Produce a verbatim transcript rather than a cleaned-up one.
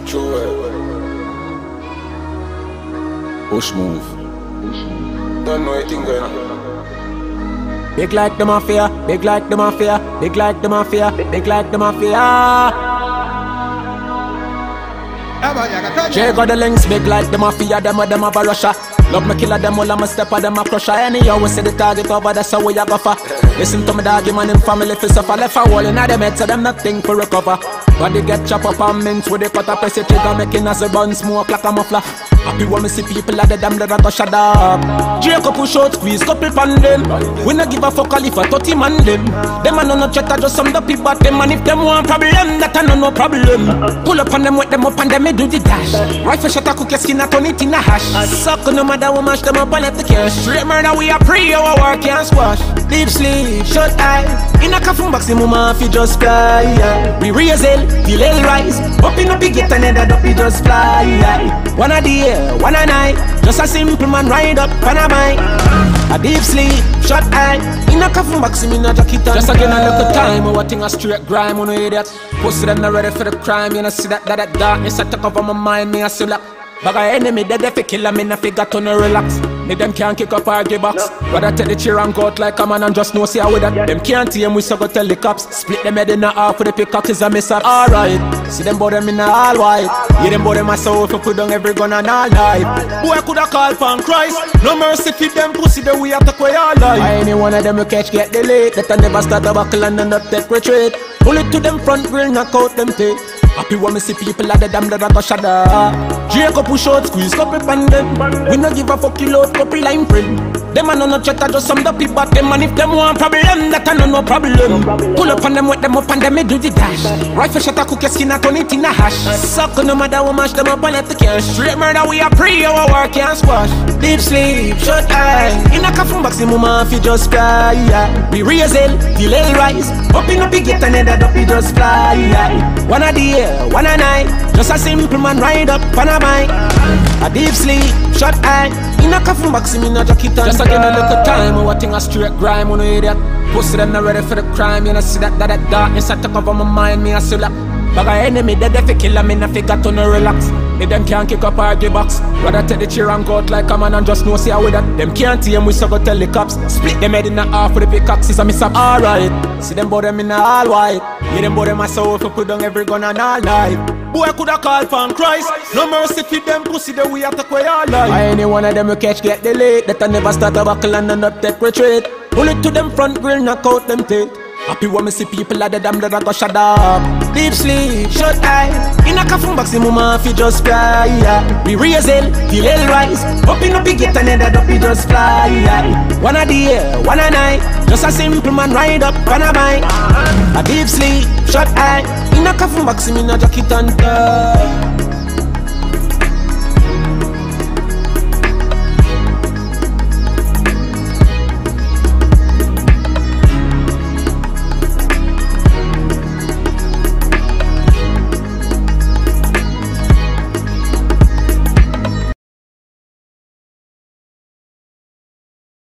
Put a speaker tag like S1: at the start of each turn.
S1: True. Push move. Don't know anything going on.
S2: Big like the mafia, big like the mafia, big like the mafia, big like the mafia. Jay got the links, big like the mafia, them or them have a Russia. Love me killer, them all I'm a step of them a crusher. Anyhow, we see the target over, that's how we a go for. Listen to me dog, man in family fi suffer. Left a hole in them head, so them nothing for recover. Body get chop up and mince with the cut up, press it trigger, making as a bun smoke like a muffler. Happy when me see people at the damn that I go shut up. Jacob push out, squeeze couple pan them. We not give a fuck all if a thirty man them. Them a no no chat, just some the people at them. And if them want problem, that a no no problem. Pull up on them, wet them up and them me do the dash. Rifle shot a cook your skin, I turn it in a hash. Suck no matter we mash them up and left the cash. Straight murder we a pre, our work can't squash. Deep sleep, shut eye. In a coffin box, the mama fi just fly. Yeah. We raise hell, feel hell rise. Up in a big get and head up, we just fly. Yeah. One a day, one a night. Just a simple man ride up on a bike. A deep sleep, shut eye. In a coffin box, me no jacket on. Just again a look at time, what thing a straight grime, on no idiot. Posted them not ready for the crime, you know see that that that darkness I took over my mind, me a see like. But I enemy dead if you kill me, I figure to no relax. Me them can't kick up our give box. But I take the chair and go out like a man and just know see how with that. Them can't team, we so go tell the cops. Split them head in a half with the pickaxe a miss up. Alright, see them bout them in a all white. Yeah, them bout them myself if put down every gun and all life. Boy coulda call for Christ. No mercy for them pussy the way attack way all life. I any one of them you catch get delayed. That I never start a buckle and end up take retreat. Pull it to them front grill, knock out them teeth. Happy when me see people at the damn that I go shut up. Jacob push out, squeeze couple pan them. We no give a fuck you load, couple line print. Them a no no chat, just some the people at them. And if them want problem, that a no no problem. Pull up on them, wet them up and them me do the dash. Rifle shot a cook your skin, I turn it in a hash. Suck no matter we mash them up and let the cash. Straight murder we a pre, our work can't squash. Deep sleep, shut eye. In a coffin box, the mama fi just fly. We raise hell, feel hell rise. Up in a big get and head up, we just fly. One a day, one a night. Just a simple man ride up on a bike. A deep sleep, shut eye. In a coffin box, me no jacket on. Just again a little time, what thing a straight grime, on no idiot. Pussy them not ready for the crime, you know see that that that darkness I took over my mind, me a see like. But I enemy dead if you kill me, I figure to no relax. If them can't kick up our give box. Rather take the chair and go out like a man and just know see how with that. Them can't team, we so go tell the cops. Split them head in a half with the pickaxes and miss up. Alright, see them bout them in a all white. Yeah, them bout them myself if put down every gun and all night. Boy coulda call for Christ. No mercy for them pussy the way attack way all life. I any one of them you catch get delayed. That I never start a buckle and end up take retreat. Pull it to them front grill, knock out them teeth. Happy when me see people at the damn that I go shut up. Deep sleep, shut eye. In a coffin box, the mama fi just fly. We raise hell, feel hell rise. Up in a big get and head up, we just fly. One a day, one a night. Just a simple man ride up on a bike. A deep sleep, shut eye. In a coffin box, me no jacket on top.